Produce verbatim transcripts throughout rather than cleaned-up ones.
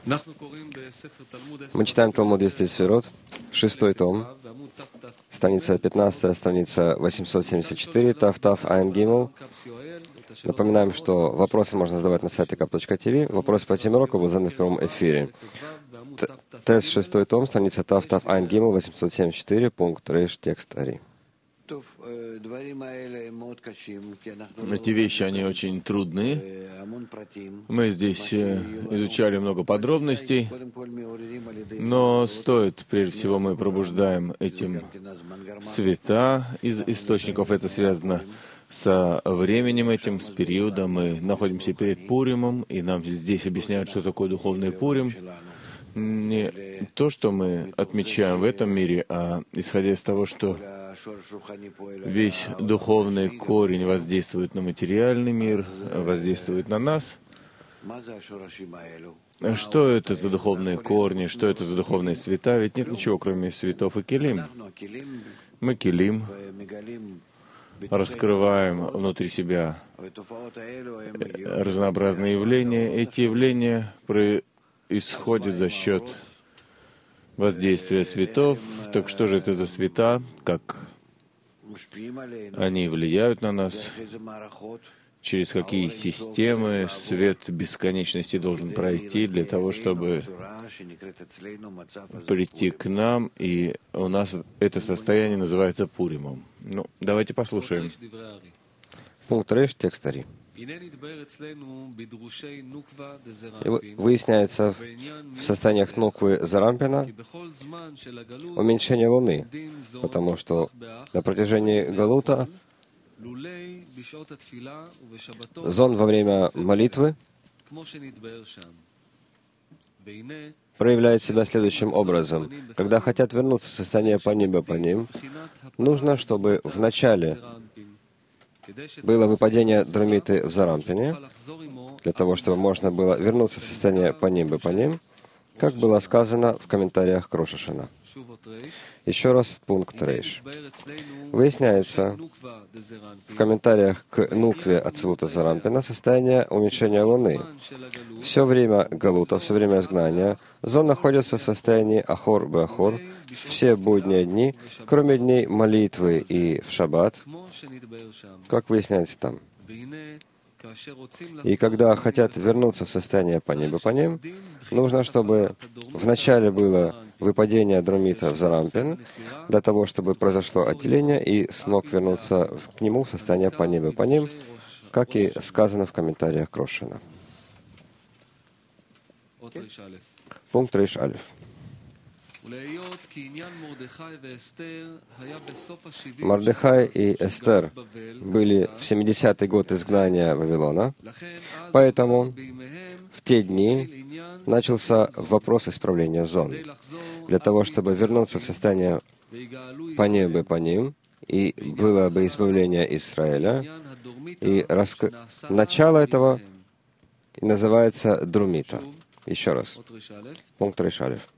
Мы читаем Талмуд двести Сферот, шестой том, страница пятнадцатая, страница восемьсот семьдесят четыре, Тав Тав Айн Гимл. Напоминаем, что вопросы можно задавать на сайте кап точка ти ви. Вопросы по теме урока будут заданы в прямом эфире. Тест шестой том, страница Тав Тав Айн Гимл, восемьсот семьдесят четыре, пункт Рейш, текст Ари. Эти вещи, они очень трудные. Мы здесь изучали много подробностей, но стоит, прежде всего, мы пробуждаем этим света из источников. Это связано со временем этим, с периодом. Мы находимся перед Пуримом, и нам здесь объясняют, что такое духовный Пурим. Не то, что мы отмечаем в этом мире, а исходя из того, что весь духовный корень воздействует на материальный мир, воздействует на нас. Что это за духовные корни, что это за духовные света? Ведь нет ничего, кроме светов и келим. Мы келим, раскрываем внутри себя разнообразные явления. Эти явления происходят за счет воздействия светов. Так что же это за света? Как они влияют на нас? Через какие системы свет бесконечности должен пройти для того, чтобы прийти к нам, и у нас это состояние называется Пуримом. Ну, давайте послушаем. Пункт Рейш, текст Ари. Выясняется в состояниях Нуквы Зарампина уменьшение Луны, потому что на протяжении Галута зон во время молитвы проявляет себя следующим образом. Когда хотят вернуться в состояние паним паним, нужно, чтобы в начале было выпадение дромиты в Зарампине, для того, чтобы можно было вернуться в состояние паним паним, как было сказано в комментариях к Рош ха-Шана. Еще раз пункт Рейш. Выясняется в комментариях к Нукве Ацилута Зарампина состояние уменьшения Луны. Все время Галута, все время изгнания, зон находится в состоянии Ахор-Беахор, все будние дни, кроме дней молитвы и в шаббат, как выясняется там. И когда хотят вернуться в состояние паним паним, нужно, чтобы вначале было выпадение дромита в Зарампин, для того, чтобы произошло отделение и смог вернуться к нему в состояние паним паним, как и сказано в комментариях к Рош ха-Шана. Пункт Рейш Алеф. Мордехай и Эстер были в семидесятый год изгнания Вавилона, поэтому в те дни начался вопрос исправления зон. Для того, чтобы вернуться в состояние паним бы паним, и было бы избавление Израиля, и раск... начало этого называется Друмита. Еще раз. Пункт Рейш Алеф.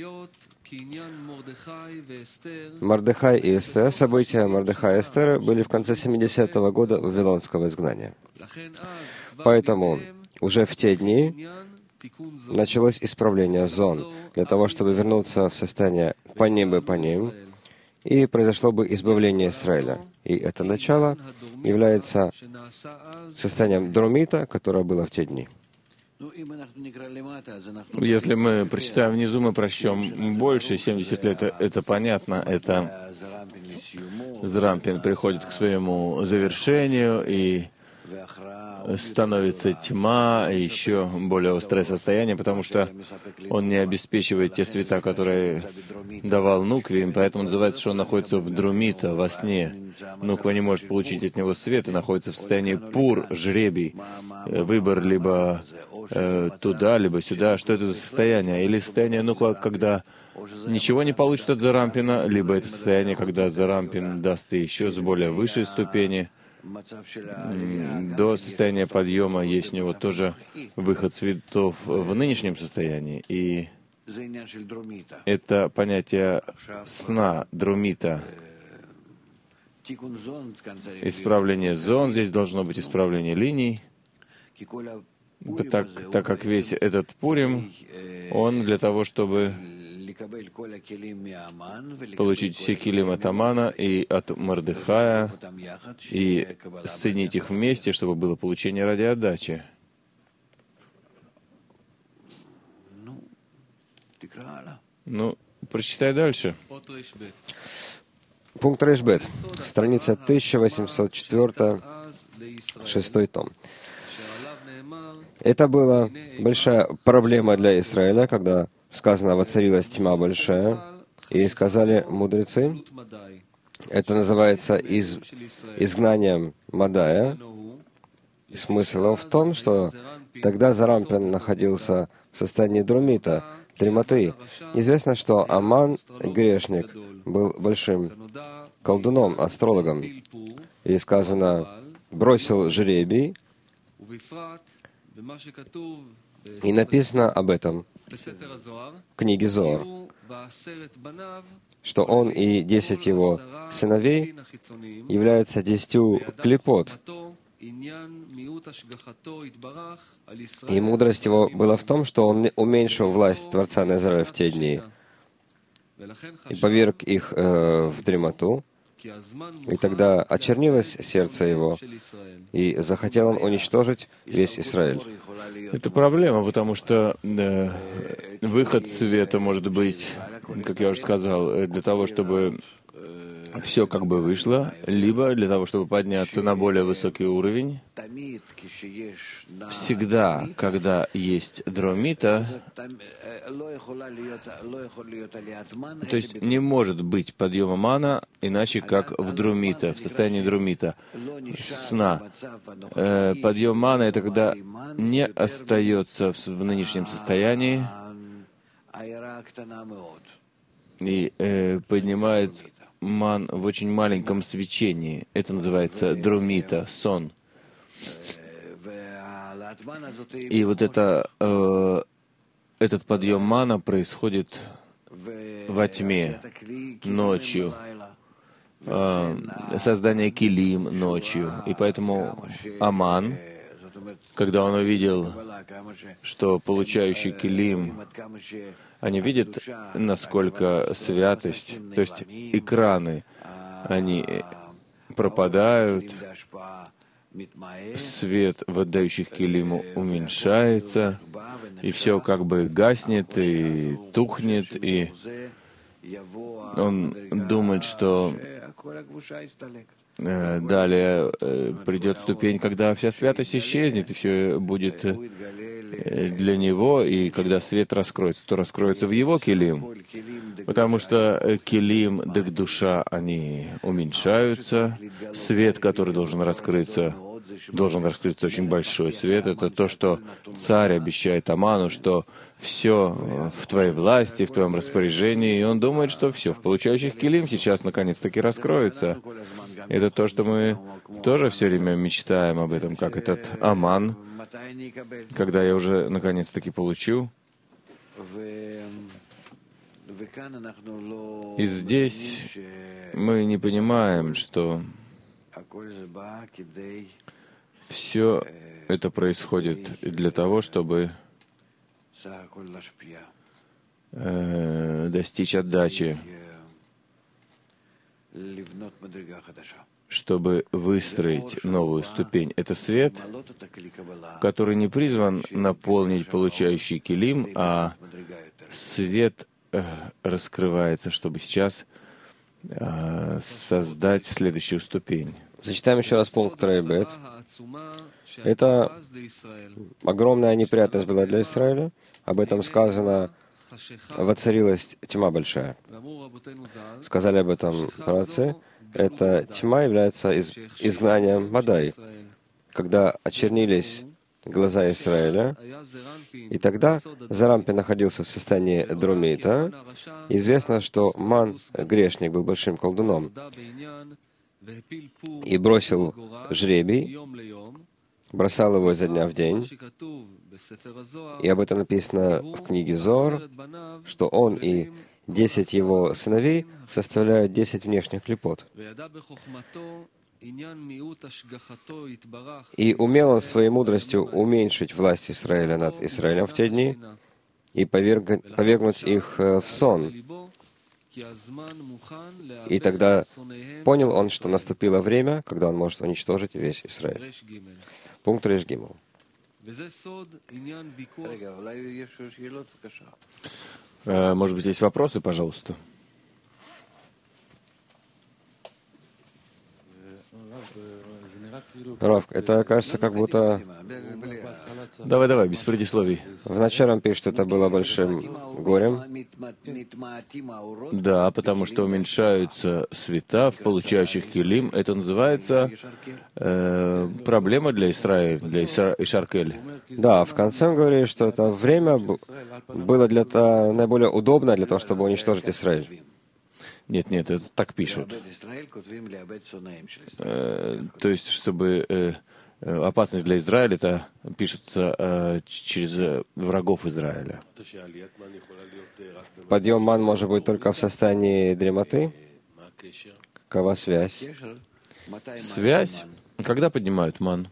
Мордехай и Эстер, события Мордехая и Эстера были в конце семидесятого года вавилонского изгнания. Поэтому уже в те дни началось исправление зон, для того, чтобы вернуться в состояние паним бы паним, и произошло бы избавление Израиля. И это начало является состоянием Друмита, которое было в те дни. Если мы прочитаем внизу, мы прочтем больше, семьдесят лет, это понятно, это Зарампин приходит к своему завершению, и становится тьма, и еще более острое состояние, потому что он не обеспечивает те света, которые давал Нукве, и поэтому называется, что он находится в Друмита, во сне. Нуква не может получить от него свет и находится в состоянии пур, жребий, выбор либо э, туда, либо сюда. Что это за состояние? Или состояние Нуква, когда ничего не получит от Зарампина, либо это состояние, когда Зарампин даст еще с более высшей ступени. До состояния подъема есть у него тоже выход светов в нынешнем состоянии. И это понятие сна, друмита. Исправление зон, здесь должно быть исправление линий, Так, так как весь этот Пурим, он для того, чтобы получить все килим от Амана и от Мордехая, и соединить их вместе, чтобы было получение ради отдачи. Ну, прочитай дальше. Пункт Рейшбет. Страница тысяча восемьсот четыре, шестой том. Это была большая проблема для Израиля, когда сказано «воцарилась тьма большая», и сказали мудрецы, это называется из, изгнанием Мадая. Смысл в том, что тогда Зарампин находился в состоянии друмита, дремоты. Известно, что Аман, грешник, был большим колдуном, астрологом. И сказано, бросил жребий, и написано об этом в книге Зоар, что он и десять его сыновей являются десятью клипот. И мудрость его была в том, что он уменьшил власть Творца на Израиль в те дни и поверг их э, в дремоту. И тогда очернилось сердце его, и захотел он уничтожить весь Израиль. Это проблема, потому что э, выход света может быть, как я уже сказал, для того, чтобы все как бы вышло, либо для того, чтобы подняться на более высокий уровень. Всегда, когда есть дромита, то есть не может быть подъема мана иначе, как в друмита, в состоянии друмита, сна. Э, подъем мана — это когда не остается в, в нынешнем состоянии и э, поднимает ман в очень маленьком свечении. Это называется друмита, сон. И вот это, э, этот подъем мана происходит во тьме, ночью, э, создание килим ночью. И поэтому Аман, когда он увидел, что получающий килим, они видят, насколько святость, то есть экраны, они пропадают, свет в отдающих килиму уменьшается, и все как бы гаснет и тухнет, и он думает, что э, далее э, придет ступень, когда вся святость исчезнет, и все будет э, для него, и когда свет раскроется, то раскроется в его килим, потому что килим, дык душа, они уменьшаются, свет, который должен раскрыться, должен раскрыться очень большой свет. Это то, что царь обещает Аману, что все в твоей власти, в твоем распоряжении, и он думает, что все в получающих килим сейчас наконец-таки раскроется. Это то, что мы тоже все время мечтаем об этом, как этот Аман, когда я уже наконец-таки получу. И здесь мы не понимаем, что все это происходит для того, чтобы э, достичь отдачи, чтобы выстроить новую ступень. Это свет, который не призван наполнить получающий килим, а свет э, раскрывается, чтобы сейчас э, создать следующую ступень. Зачитаем еще раз пункт Рейбет. Это огромная неприятность была для Израиля. Об этом сказано, воцарилась тьма большая. Сказали об этом праотцы. Эта тьма является из, изгнанием Мадай, когда очернились глаза Израиля. И тогда Зарампи находился в состоянии друмита. Известно, что Ман, грешник, был большим колдуном и бросил жребий, бросал его изо дня в день. И об этом написано в книге Зоар, что он и десять его сыновей составляют десять внешних клипот. И умел он своей мудростью уменьшить власть Израиля над Израилем в те дни и поверг... повергнуть их в сон. И тогда понял он, что наступило время, когда он может уничтожить весь Израиль. Пункт Реш Гимел. Может быть, есть вопросы, пожалуйста? Рав, это кажется, как будто... Давай, давай, без предисловий. Вначале он пишет, что это было большим горем. Да, потому что уменьшаются света в получающих килим. Это называется э, проблема для Израиля, для Ишаркель. Да, в конце он говорит, что это время было для того, наиболее удобно для того, чтобы уничтожить Израиль. Нет, нет, это так пишут. Э, то есть, чтобы э, опасность для Израиля, это пишется э, через э, врагов Израиля. Подъем ман может быть только в состоянии дремоты. Какова связь? Связь? Когда поднимают ман?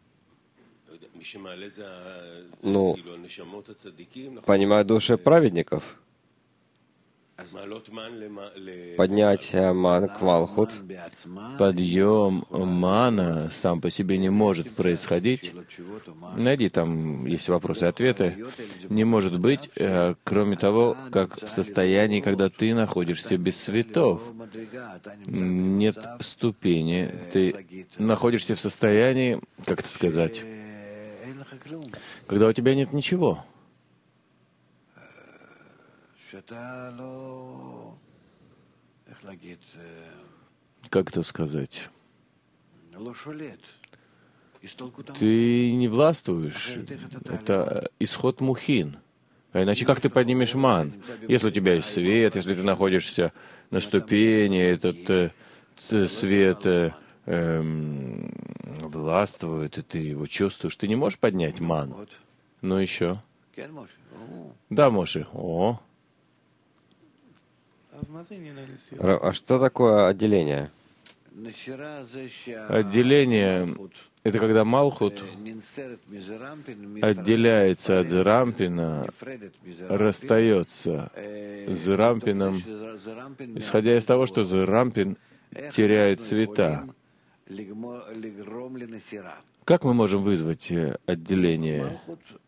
Ну, понимают души праведников. Поднять ман к Малхут. Подъем мана сам по себе не может происходить. Найди, там есть вопросы и ответы. Не может быть, э, кроме того, как в состоянии, когда ты находишься без светов. Нет ступени. Ты находишься в состоянии, как это сказать, когда у тебя нет ничего. Как это сказать? Ты не властвуешь. Это исход мухин. А иначе как ты поднимешь ман? Если у тебя есть свет, если ты находишься на ступени, этот э, свет э, э, властвует, и ты его чувствуешь, ты не можешь поднять ман. Ну еще. Да, Моше. О. А что такое отделение? Отделение — это когда Малхут отделяется от Зерампина, расстается с Зерампином, исходя из того, что Зерампин теряет цвета. Как мы можем вызвать отделение?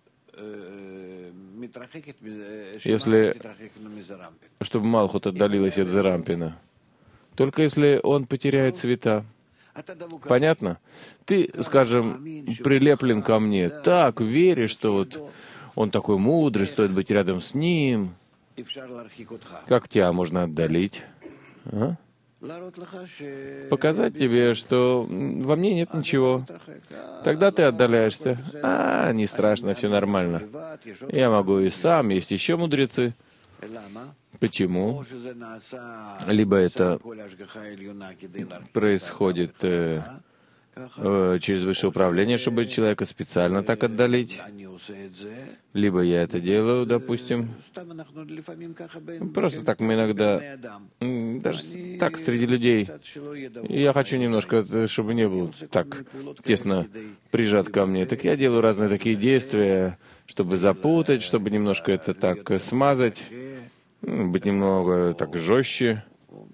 Если, чтобы Малхут отдалилась от Зерампина, только если он потеряет цвета. Понятно? Ты, скажем, прилеплен ко мне, так веришь, что вот он такой мудрый, стоит быть рядом с ним. Как тебя можно отдалить? А? Показать тебе, что во мне нет ничего. Тогда ты отдаляешься. А, не страшно, все нормально. Я могу и сам, есть еще мудрецы. Почему? Либо это происходит э, э, через высшее управление, чтобы человека специально так отдалить. Либо я это делаю, допустим. Просто так мы иногда, даже так среди людей. Я хочу немножко, чтобы не был так тесно прижат ко мне. Так я делаю разные такие действия, чтобы запутать, чтобы немножко это так смазать, быть немного так жестче.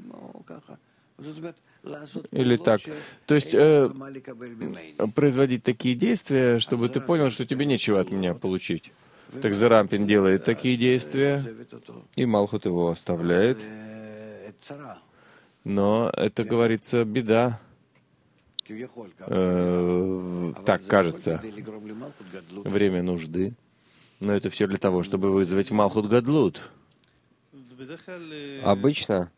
Или так. То есть э, производить такие действия, чтобы ты понял, что тебе нечего от меня получить. Так Зерампин делает такие действия, и Малхут его оставляет. Но это, говорится, беда. Э, так кажется. Время нужды. Но это все для того, чтобы вызвать Малхут Гадлут. Обычно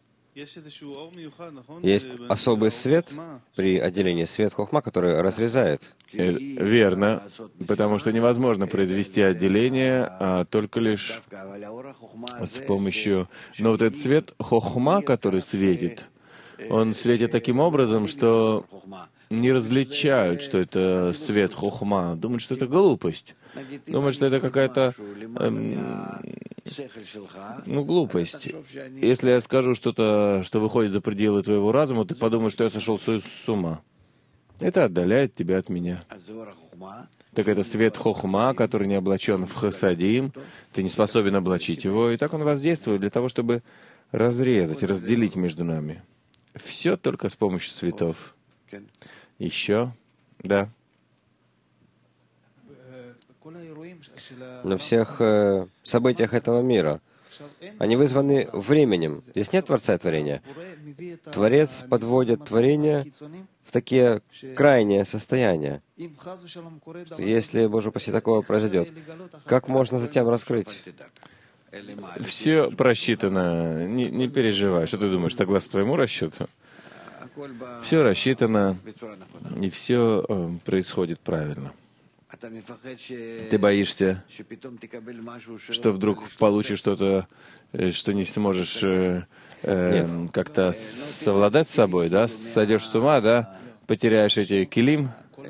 есть особый свет при отделении, свет хохма, который разрезает. Верно, потому что невозможно произвести отделение, а только лишь с помощью... Но вот этот свет хохма, который светит, он светит таким образом, что не различают, что это свет хохма. Думают, что это глупость. Думают, что это какая-то... Эм, ну, глупость. Если я скажу что-то, что выходит за пределы твоего разума, ты подумаешь, что я сошел с ума. Это отдаляет тебя от меня. Так это свет хохма, который не облачен в хасадим, ты не способен облачить его, и так он воздействует для того, чтобы разрезать, разделить между нами. Все только с помощью светов. Еще? Да. На всех э, событиях этого мира. Они вызваны временем. Здесь нет Творца и творения. Творец подводит творение в такие крайние состояния. Если, Боже упаси, такого произойдет, как можно затем раскрыть? Все просчитано. Не, не переживай. Что ты думаешь, согласно твоему расчету? Все рассчитано, и все э, происходит правильно. Ты боишься, что вдруг получишь что-то, что не сможешь э, э, как-то совладать с собой, да? Сойдешь с ума, да? Потеряешь эти килим.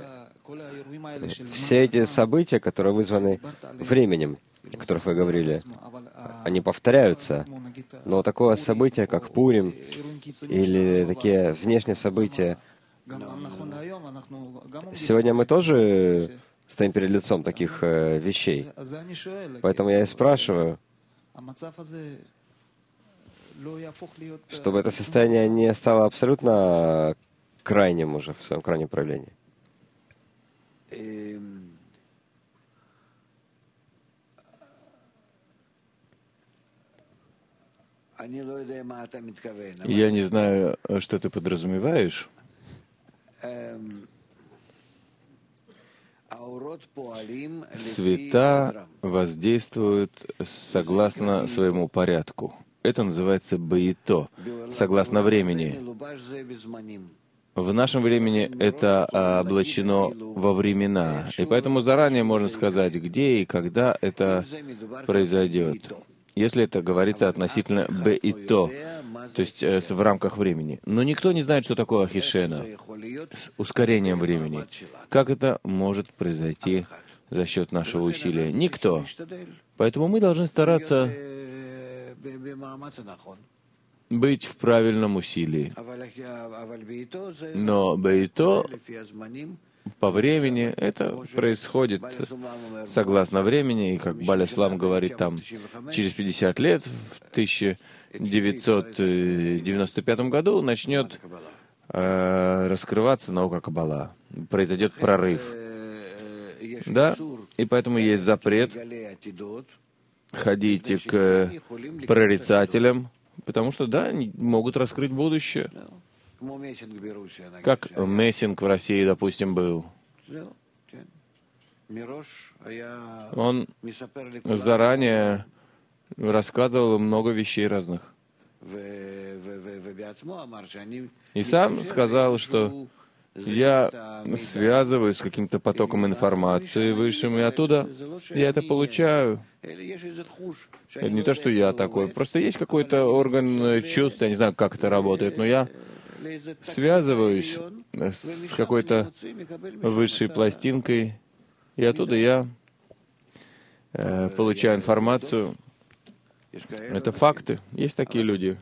Все эти события, которые вызваны временем, о которых вы говорили, они повторяются. Но такое событие, как Пурим, или такие внешние события, сегодня мы тоже стоим перед лицом таких э, вещей. Поэтому я и спрашиваю, чтобы это состояние не стало абсолютно крайним уже в своем крайнем проявлении. Я не знаю, что ты подразумеваешь. Света воздействуют согласно своему порядку. Это называется баито, согласно времени. В нашем времени это облачено во времена, и поэтому заранее можно сказать, где и когда это произойдет. Если это говорится относительно баито, то есть э, в рамках времени. Но никто не знает, что такое ахишена, с ускорением времени. Как это может произойти за счет нашего усилия? Никто. Поэтому мы должны стараться быть в правильном усилии. Но баито по времени это происходит согласно времени, и как Баль Ислам говорит, там через пятьдесят лет, в тысяча девятьсот девяносто пятом году начнет э, раскрываться наука Каббала, произойдет прорыв. Да, и поэтому есть запрет ходить к прорицателям, потому что, да, они могут раскрыть будущее. Как Мессинг в России, допустим, был. Он заранее рассказывал много вещей разных. И сам сказал, что я связываюсь с каким-то потоком информации высшим, и оттуда я это получаю. Это не то, что я такой. Просто есть какой-то орган чувств, я не знаю, как это работает, но я связываюсь с какой-то высшей пластинкой, и оттуда я э, получаю информацию. Это факты. Есть такие люди.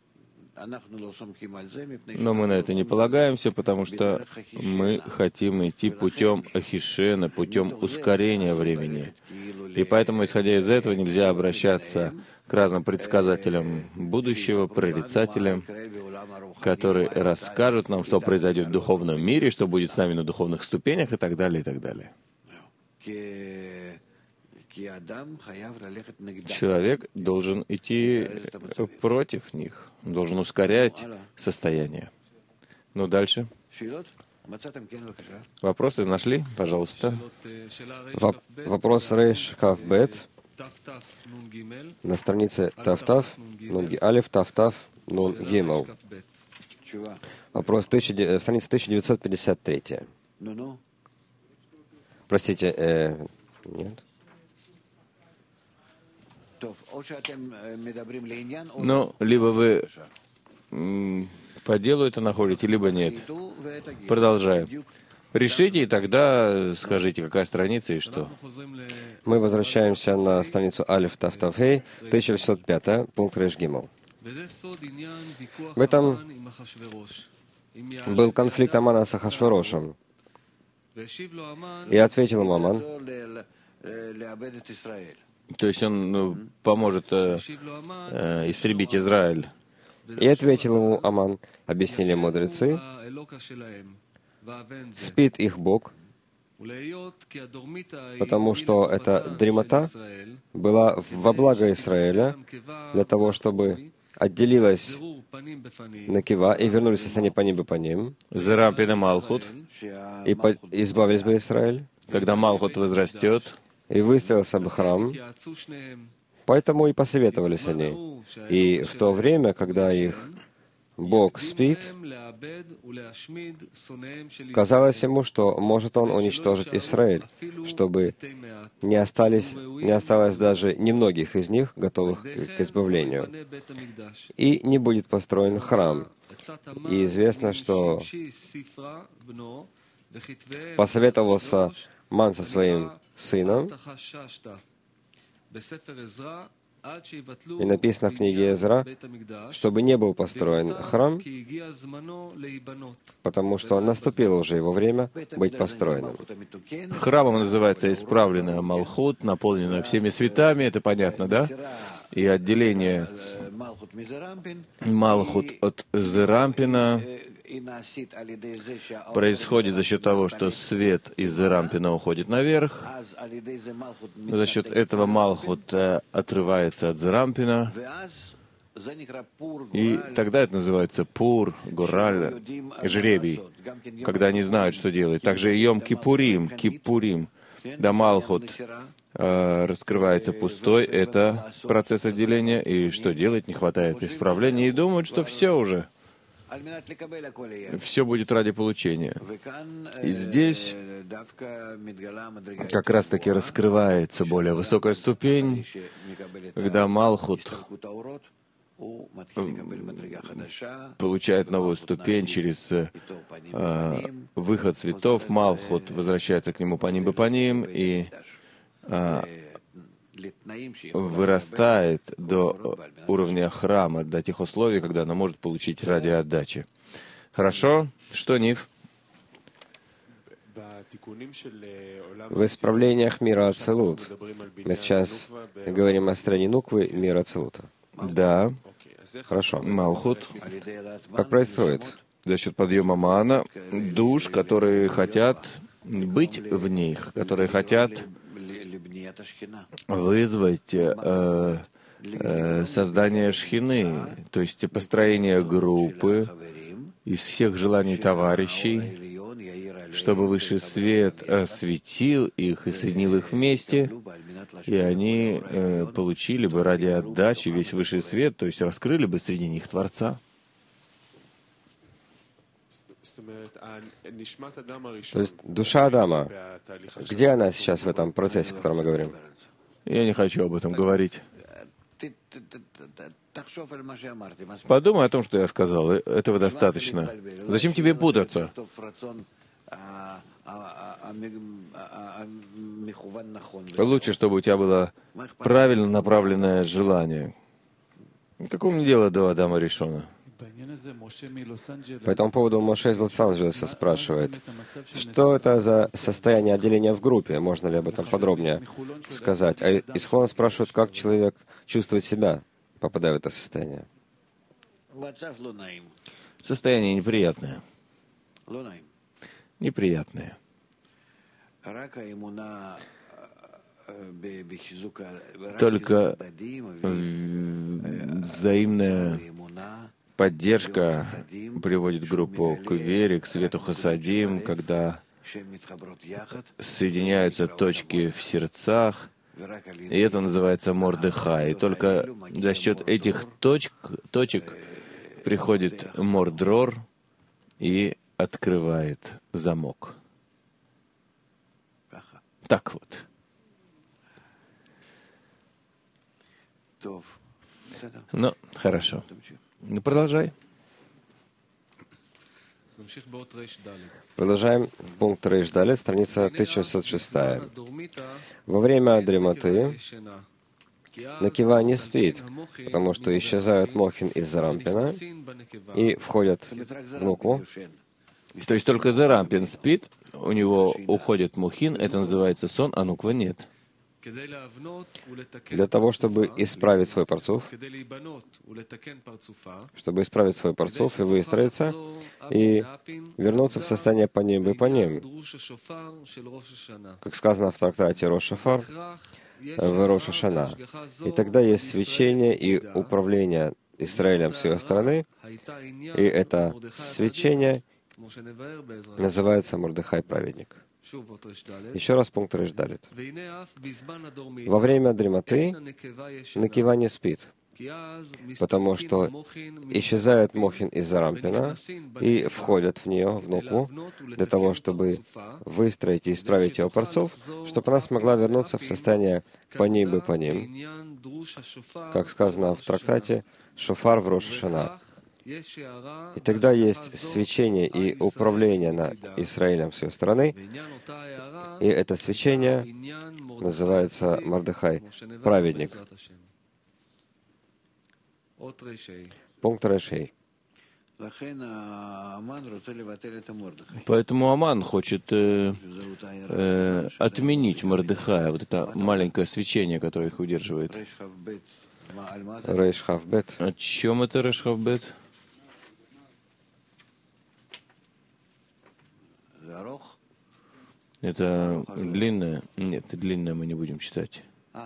Но мы на это не полагаемся, потому что мы хотим идти путем ахишена, путем ускорения времени. И поэтому, исходя из этого, нельзя обращаться к разным предсказателям будущего, прорицателям, которые расскажут нам, что произойдет в духовном мире, что будет с нами на духовных ступенях и так далее, и так далее. Человек должен идти против них, должен ускорять состояние. Ну, дальше. Вопросы нашли? Пожалуйста. Воп- вопрос Рейш Кавбет на странице Тафтав, Нунги Алиф, Тафтав, Нун Гимел. Вопрос тысяча, страница тысяча девятьсот пятьдесят три. Простите, э, нет. Ну, либо вы м, по делу это находите, либо нет. Продолжаем. Решите, и тогда скажите, какая страница и что. Мы возвращаемся на страницу Алиф Тав Тав Хей, тысяча восемьсот пятый, пункт Реш Гимел. В этом был конфликт Амана с Ахашверошем. И ответил ему Аман, то есть он ну, поможет э, э, истребить Израиль. И ответил ему Аман, объяснили мудрецы, спит их Бог, потому что эта дремота была во благо Израиля, для того, чтобы отделилась Накива и вернулись в состояние по небу по ним, Зерампин и Малхут, и по- избавились бы Израиль, когда Малхут возрастет, и выстроился бы храм. Поэтому и посоветовались они. И в то время, когда их Бог спит, казалось ему, что может он уничтожить Израиль, чтобы не, остались, не осталось даже немногих из них, готовых к избавлению. И не будет построен храм. И известно, что посоветовался Ман со своим сыном, и написано в книге Эзра, чтобы не был построен храм, потому что наступило уже его время быть построенным. храмом называется исправленная Малхут, наполненная всеми цветами, это понятно, да? И отделение Малхут от Зерампина происходит за счет того, что свет из Зерампина уходит наверх. За счет этого Малхут отрывается от Зерампина. И тогда это называется Пур, Гораль, жребий, когда они знают, что делать. Также Йом Кипурим, Кипурим, да Малхут э, раскрывается пустой, это процесс отделения, и что делать, не хватает исправления, и думают, что все уже. Все будет ради получения. И здесь как раз-таки раскрывается более высокая ступень, когда Малхут получает новую ступень через э, выход цветов. Малхут возвращается к нему по ним и по ним, и э, вырастает до уровня храма, до тех условий, когда она может получить ради отдачи. Хорошо? Что, Нив? В исправлениях мира Ацелут мы сейчас говорим о стране Нуквы мира Ацелута. Да. Хорошо. Малхут. Как происходит? За счет подъема мана душ, которые хотят быть в них, которые хотят вызвать э, э, создание шхины, то есть построение группы из всех желаний товарищей, чтобы высший свет осветил их и соединил их вместе, и они э, получили бы ради отдачи весь высший свет, то есть раскрыли бы среди них Творца. То есть душа Адама, где она сейчас в этом процессе, о котором мы говорим? Я не хочу об этом говорить. Подумай о том, что я сказал. Этого достаточно. Зачем тебе путаться? Лучше, чтобы у тебя было правильно направленное желание. Какому мне дело до Адама Ришона? По этому поводу Моше из Лос-Анджелеса спрашивает, что это за состояние отделения в группе? Можно ли об этом подробнее сказать? А из Хлона спрашивают, как человек чувствует себя, попадая в это состояние. Состояние неприятное. Неприятное. Только взаимная поддержка приводит группу к вере, к свету хасадим, когда соединяются точки в сердцах, и это называется Мордехай. И только за счет этих точек, точек приходит Мордрор и открывает замок. Так вот. Ну, хорошо. Ну, продолжай. Продолжаем пункт Рейш Далет, страница тысяча семьсот шесть. Во время дремоты Накива не спит, потому что исчезают Мохин из Зарампина и входят в Нукву. То есть только Зарампин спит, у него уходит Мухин, это называется сон, а Нуква нет. Для того, чтобы исправить свой парцуф, чтобы исправить свой парцуф и выстроиться, и вернуться в состояние паним бы паним, как сказано в трактате Рош Шофар, в Рош Хашана. И тогда есть свечение и управление Израилем с его стороны, и это свечение называется Мордехай праведник. Еще раз пункт Рейш Далет. Во время дремоты Накива не спит, потому что исчезает Мохин из Зарампина и входят в нее, в Нукву, для того, чтобы выстроить и исправить его парцов, чтобы она смогла вернуться в состояние паним бы паним, как сказано в трактате Шофар в Рош Хашана. И тогда есть свечение и управление над Израилем с его стороны, и это свечение называется Мордехай праведник. Пункт Рейшей. Поэтому Аман хочет э, э, отменить Мордехая, вот это маленькое свечение, которое их удерживает. Рейш Хавбет. О чем это Рейш Хавбет? Это длинное? Нет, длинное мы не будем читать.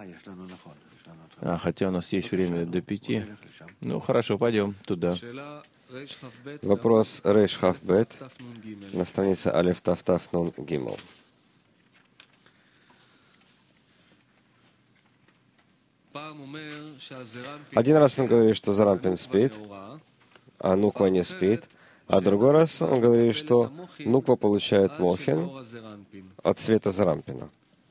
А, хотя у нас есть время до пяти. Ну, хорошо, пойдем туда. Вопрос Рейш Хавбет на странице Алеф Тав Тав Нун Гимел. Один раз он говорит, что Зарампин спит, а Нуква не спит, а другой раз он говорит, что Нуква получает Мохин от света Зарампина.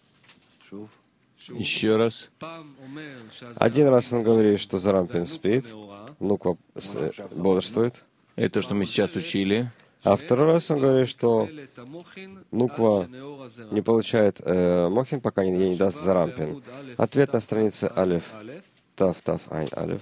Еще раз. Один раз он говорит, что Зарампин спит, Нуква бодрствует. Это то, что мы сейчас учили. А второй раз он говорит, что Нуква не получает э, Мохин, пока ей не даст Зарампин. Ответ на странице Алеф Тав Тав Айн Алеф.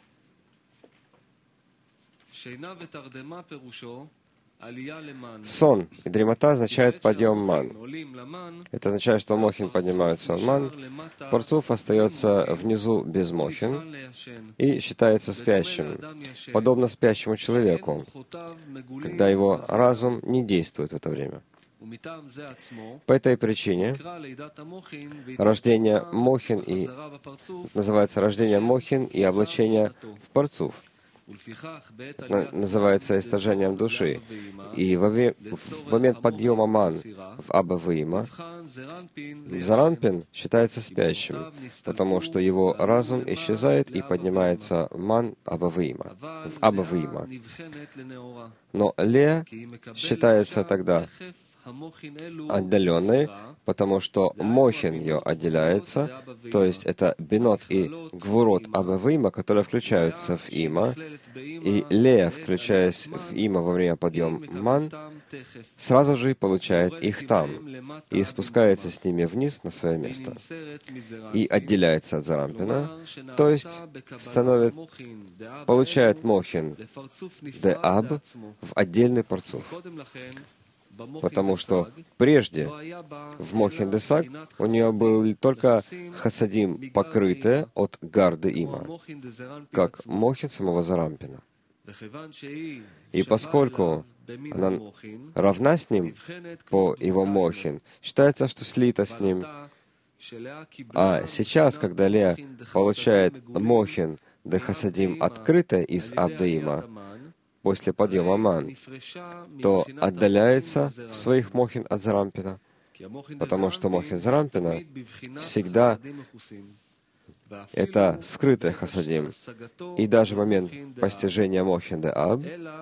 Сон и дремота означает подъем ман. Это означает, что Мохин поднимается в ман, Парцуф остается внизу без Мохин и считается спящим, подобно спящему человеку, когда его разум не действует в это время. По этой причине рождение Мохин и называется рождение Мохин и облачение в Парцуф. Называется истажением души. И во ве... в момент подъема ман в Аба Виима Зарампин считается спящим, потому что его разум исчезает и поднимается ман Аба Виима, в Аба Виима. Но Лея считается тогда отдаленной, потому что Мохин ее отделяется, то есть это Бинот и Гвурот Аба Виима, которые включаются в Има, и Лея, включаясь в Има во время подъема Ман, сразу же получает их там и спускается с ними вниз на свое место и отделяется от Зарампина, то есть становит, получает Мохин де Аб в отдельный парцуф. Потому что прежде в Мохин де Саг у нее был только хасадим, покрытые от гарды Има, как Мохин самого Зарампина. И поскольку она равна с ним по его Мохин, считается, что слита с ним. А сейчас, когда Лея получает Мохин де хасадим открытое из Абдаима, после подъема ман, то отдаляется в своих Мохин от Зарампина, потому что Мохин Зарампина всегда это скрытый хасадим. И даже в момент постижения Мохин де Аб,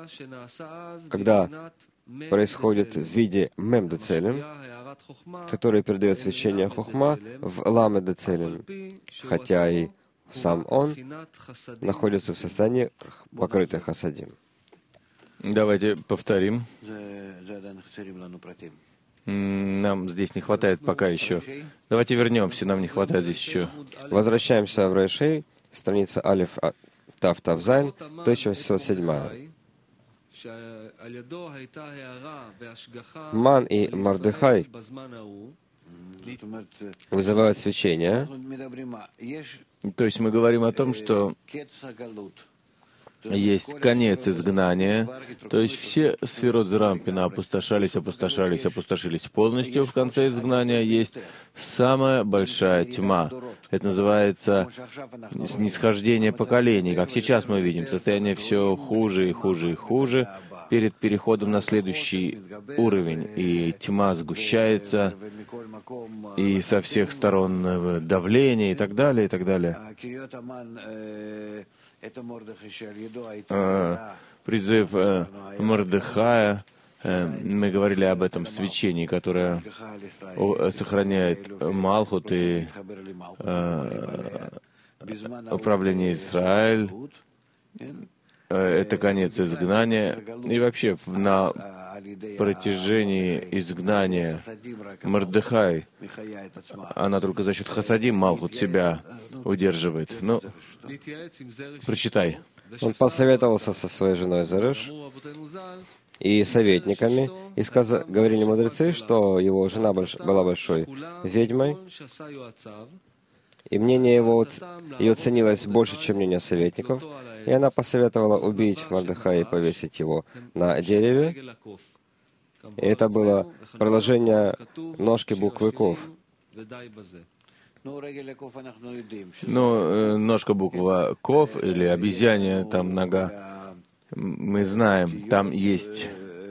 когда происходит в виде мем де целим, который передает свечение хохма в ламе де целим, хотя и сам он находится в состоянии покрытых хасадим. Давайте повторим. Нам здесь не хватает пока еще. Давайте вернемся, нам не хватает здесь еще. Возвращаемся в Рейшей, страница Алиф Тав Тав Зайн, тысяча восемьсот седьмая. Ман и Мордехай вызывают свечение. То есть мы говорим о том, что есть конец изгнания, то есть все сферот Зарампина опустошались, опустошались, опустошились полностью в конце изгнания. Есть самая большая тьма. Это называется снисхождение поколений. Как сейчас мы видим, состояние все хуже и хуже и хуже перед переходом на следующий уровень. И тьма сгущается, и со всех сторон давление, и так далее, и так далее. Призыв э, Мордехая, э, мы говорили об этом свечении, которое о, сохраняет Малхут и э, управление Израиль. Э, это конец изгнания. И вообще на протяжении изгнания Мордехай, она только за счет хасадим Малхут себя удерживает. Ну, прочитай. Он посоветовался со своей женой Зереш и советниками, и сказ... говорили мудрецы, что его жена больш... была большой ведьмой, и мнение его, ее ценилось больше, чем мнение советников, и она посоветовала убить Мордехая и повесить его на дереве. И это было продолжение ножки буквы Ков. Ну, ножка буква Ков или обезьяне, там нога, мы знаем, там есть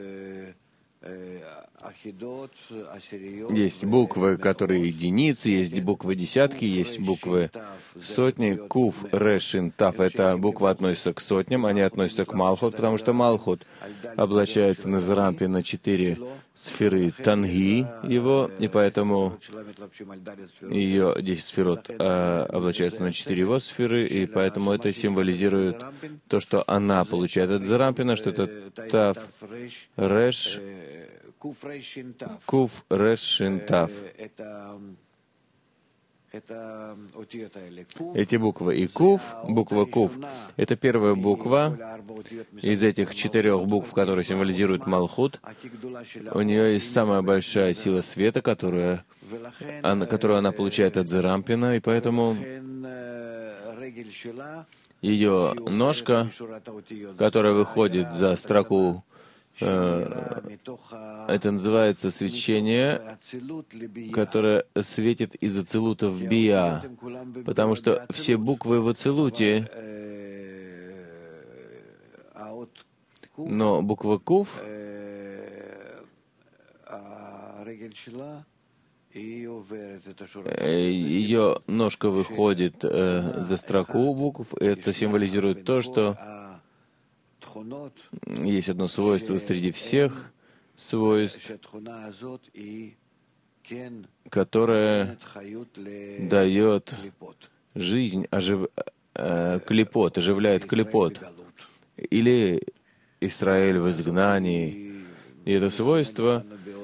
Есть буквы, которые единицы, есть буквы десятки, есть буквы сотни. Куф, Решин, Тав — это буква относится к сотням, они относятся к Малхут, потому что Малхут облачается на Зарампе на четыре сферы Танги его, и поэтому ее десять сферот а, облачается на четыре его сферы, и поэтому это символизирует то, что она получает от Зарампина, что это Тав, Реш, Куф, Реш, Шин, Тав. Эти буквы. И Куф, буква Куф, это первая буква из этих четырех букв, которые символизируют Малхут. У нее есть самая большая сила света, которая, она, которую она получает от Зарампина, и поэтому ее ножка, которая выходит за строку, это называется свечение, которое светит из ацилута в Бия, потому что все буквы в ацилуте, но буква Куф, ее ножка выходит э, за строку букв, это символизирует то, что есть одно свойство среди всех свойств, которое дает жизнь, ожив... э, клипот, оживляет клипот, или Израиль в изгнании. И это свойство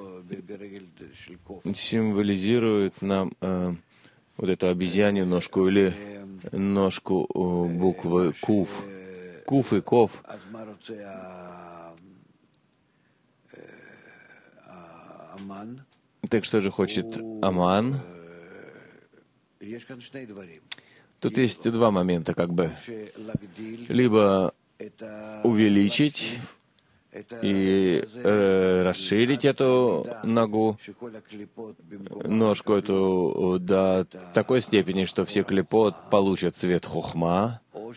символизирует нам э, вот эту обезьянью ножку или ножку э, буквы Куф. Куф и Ков. Так что же хочет Аман? Тут есть два момента, как бы. Либо увеличить и э, расширить эту ногу, ножку эту до такой степени, что все клипот получат цвет хохма,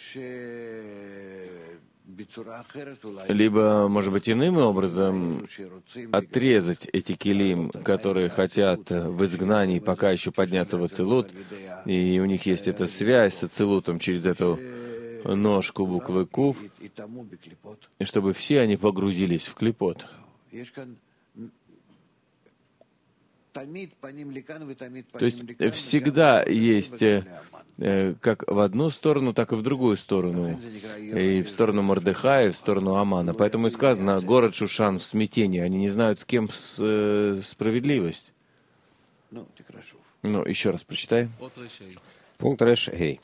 либо, может быть, иным образом отрезать эти килим, которые хотят в изгнании пока еще подняться в ацилут, и у них есть эта связь с ацилутом через эту ножку буквы Кув, и чтобы все они погрузились в клипот. То есть всегда есть э, как в одну сторону, так и в другую сторону. И в сторону Мордехая, и в сторону Амана. Поэтому и сказано, город Шушан в смятении. Они не знают, с кем с, э, справедливость. Ну, еще раз прочитай. Пункт Реш Гей.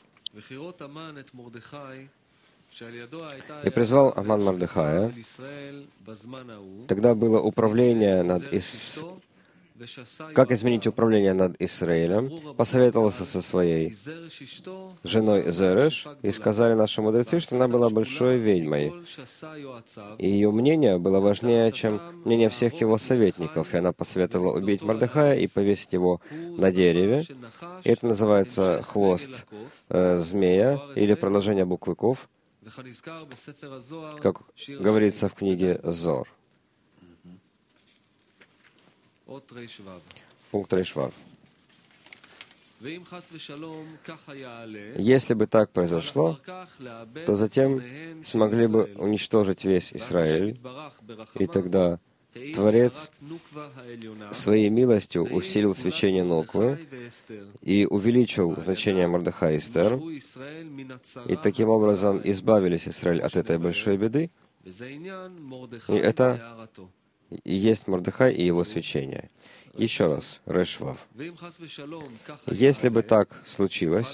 И призвал Аман Мордехая. Тогда было управление над Ис... Как изменить управление над Израилем? Посоветовался со своей женой Зереш, и сказали наши мудрецы, что она была большой ведьмой. И ее мнение было важнее, чем мнение всех его советников. И она посоветовала убить Мордехая и повесить его на дереве. И это называется хвост э, змея, или продолжение буквы Ков, как говорится в книге Зор. Пункт Рейшвав. Если бы так произошло, то затем смогли бы уничтожить весь Израиль, и тогда Творец своей милостью усилил свечение Нуквы и увеличил значение Мордехая и Эстер, и таким образом избавились Израиль от этой большой беды. И это и есть Мордехай и его свечение. Еще раз, Решвав. Если бы так случилось,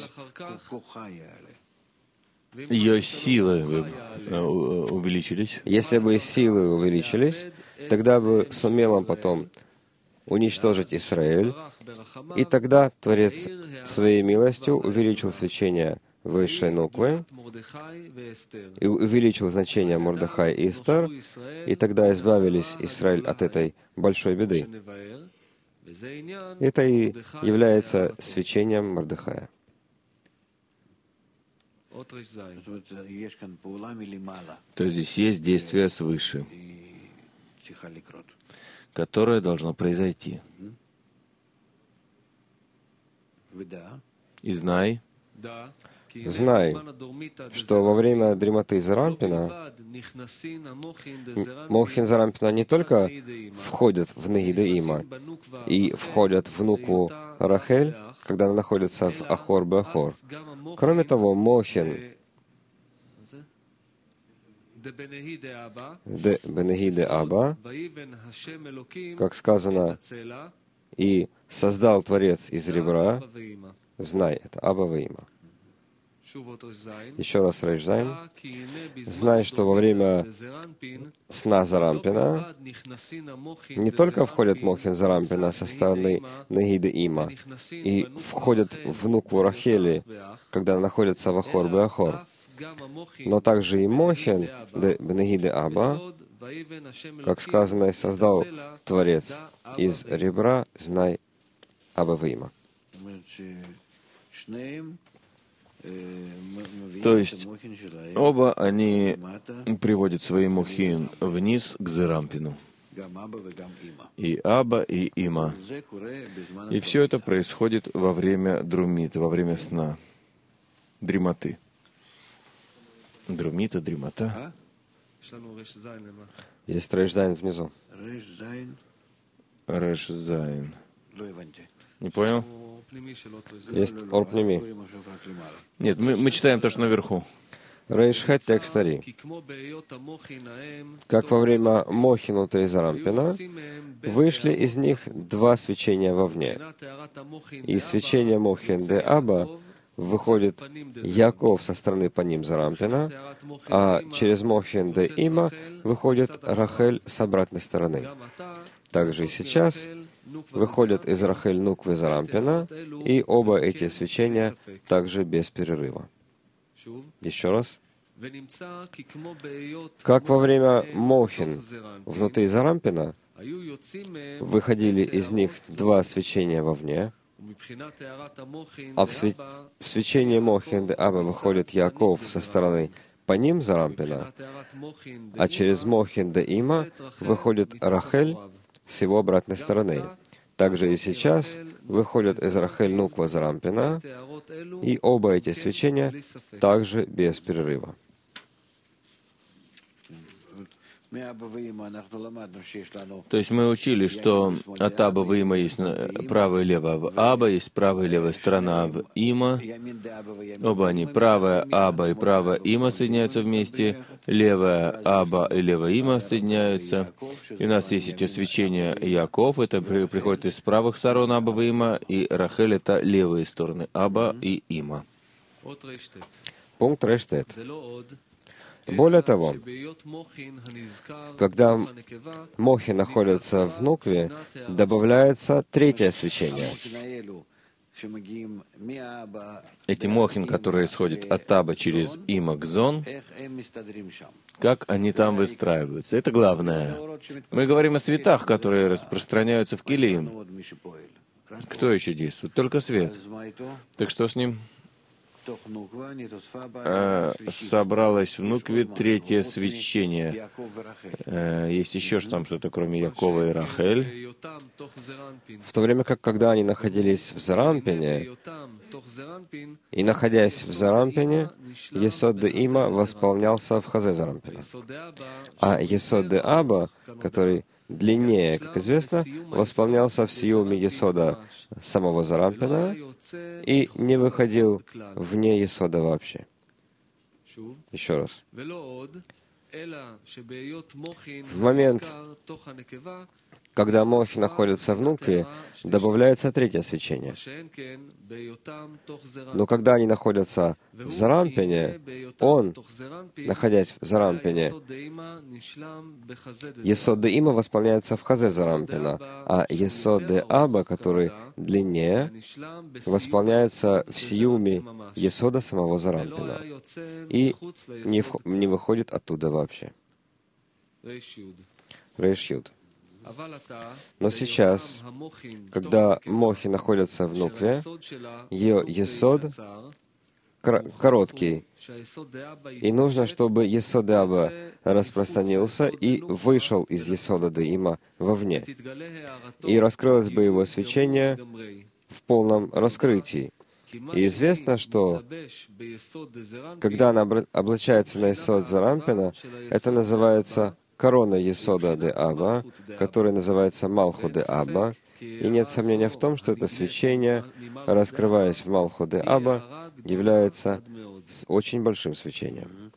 ее силы увеличились. Если бы силы увеличились, тогда бы сумел он потом уничтожить Израиль, и тогда Творец своей милостью увеличил свечение высшей Нуквы и увеличил значение Мордехай и Эстер, и тогда избавились Израиль от этой большой беды. Это и является свечением Мордехая. То есть здесь есть действие свыше, которое должно произойти. И знай, Знай, что во время дремоты Зарампина Мохин Зарампина не только входят в Негиде Има и входят в Нукву Рахель, когда она находится в Ахор Беахор. Кроме того, Мохин де Бенегиде Аба, как сказано, и создал Творец из ребра, знай, это Аба Ваима. Еще раз Рейш Зайн. Знай, что во время сна Зарампина не только входят Мохин Зарампина со стороны Негиды Има и входят в Нукву Рахели, когда находятся в Ахор Беахор, но также и Мохин де Негиды Аба, как сказано, и создал Творец из ребра, знай Аба Ваима. То есть оба они приводят свои мухин вниз к Зарампину. И Аба, и Има. И все это происходит во время друмита, во время сна. Дремоты. Друмита, дремота. Есть Рейш Зайн внизу. Реш Зайн. Не понял? Есть Орпними. Нет, мы, мы читаем то, что наверху. Рейшхет текст Ари. Как во время Мохинута и Зарампина вышли из них два свечения вовне. И свечение Мохин де Аба выходит Яков со стороны Паним Зарампина, а через Мохин де Има выходит Рахель с обратной стороны. Также и сейчас выходят из Рахель Нуквы Зарампина, и оба эти свечения также без перерыва. Еще раз. Как во время Мохин внутри Зарампина выходили из них два свечения вовне, а в, све... в свечении Мохин де Аба выходит Яков со стороны Паним Зарампина, а через Мохин де Има выходит Рахель с его обратной стороны. Также и сейчас выходят из Рахель Нуква Зарампина, и оба эти свечения также без перерыва. То есть мы учили, что от Аба в Има есть правая и левая в Аба, есть правая и левая сторона в Има. Оба они, правая Аба и правая Има соединяются вместе, левая Аба и левая Има соединяются. И у нас есть эти свечения Яков, это приходит из правых сторон Аба и Има, и Рахель — это левые стороны Аба и Има. Пункт Рештет. Более того, когда мохи находятся в нукве, добавляется третье свечение. Эти мохин, которые исходят от Аба через Има к Зон, как они там выстраиваются. Это главное. Мы говорим о светах, которые распространяются в Килиим. Кто еще действует? Только свет. Так что с ним? А, собралось в нукве третье свечение. А, есть еще там что-то, кроме Якова и Рахель. В то время как, когда они находились в Зарампине, и находясь в Зарампине, Есод де Има восполнялся в Хазе Зарампина. А Есод де Аба, который длиннее, как известно, восполнялся в Сиуме Есода самого Зарампина и не выходил вне Есода вообще. Еще раз. В момент, когда мохи находятся в нукве, добавляется третье свечение. Но когда они находятся в Зарампине, он, находясь в Зарампине, Есод де Има восполняется в Хазе Зарампина, а Есод де Аба, который длиннее, восполняется в Сиуме Есода самого Зарампина и не, в, не выходит оттуда вообще. Рейш Юд. Но сейчас, когда мохи находятся в нукве, ее есод короткий, и нужно, чтобы есод де Аба распространился и вышел из есода де Има вовне, и раскрылось бы его свечение в полном раскрытии. И известно, что когда она облачается на есод Зарампина, это называется корона Есода де Аба, который называется Малху де Аба, и нет сомнения в том, что это свечение, раскрываясь в Малху де Аба, является очень большим свечением.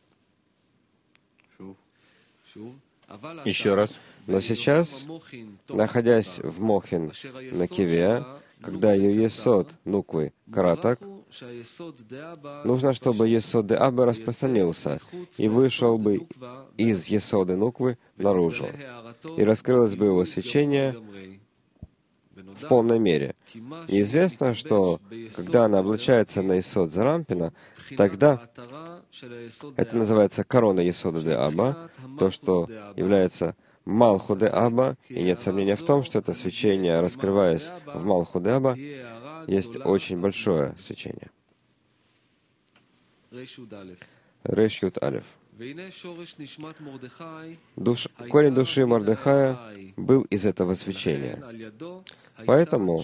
Еще раз. Но сейчас, находясь в Мохин на Киве, когда ее Есод нуквы краток, нужно, чтобы Есод де Аба распространился и вышел бы из Есода нуквы наружу, и раскрылось бы его свечение в полной мере. И известно, что когда она облачается на Есод Зарампина, тогда это называется корона Есода де Аба, то, что является Малху де Аба, и нет сомнения в том, что это свечение, раскрываясь в Малху де Аба, есть очень большое свечение. Рейш Юд Алеф. Душ, корень души Мордехая был из этого свечения. Поэтому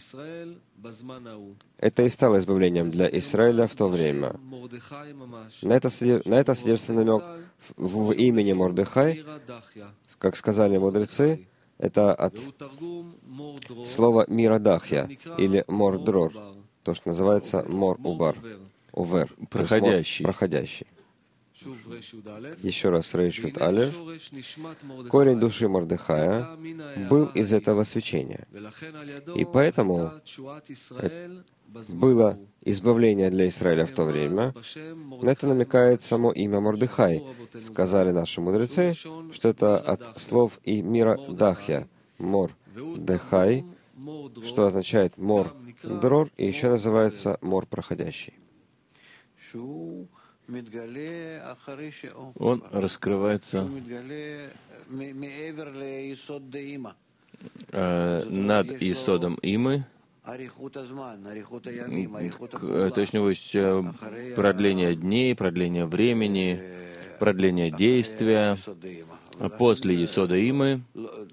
это и стало избавлением для Израиля в то время. На это, на это содержится намек в, в имени Мордехай, как сказали мудрецы, это от слова Мирадахья или Мордрор, то, что называется Мор-Убар, Увер, проходящий. проходящий. Еще раз Рейш Юд Алеф. Корень души Мордехая был из этого свечения. И поэтому было избавление для Израиля в то время. На это намекает само имя Мордехай. Сказали наши мудрецы, что это от слов и мира Дахья, Мор-Дехай, что означает Мор-Дрор, и еще называется Мор-Проходящий. Он раскрывается э, над Есодом Имы. То есть у него есть продление дней, продление времени, продление действия после Есода Имы.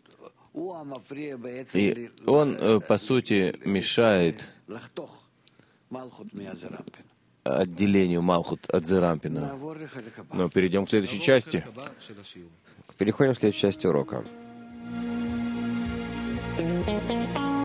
И он, по сути, мешает отделению Малхут от Зерампина. Но перейдем к следующей части. Переходим к следующей части урока.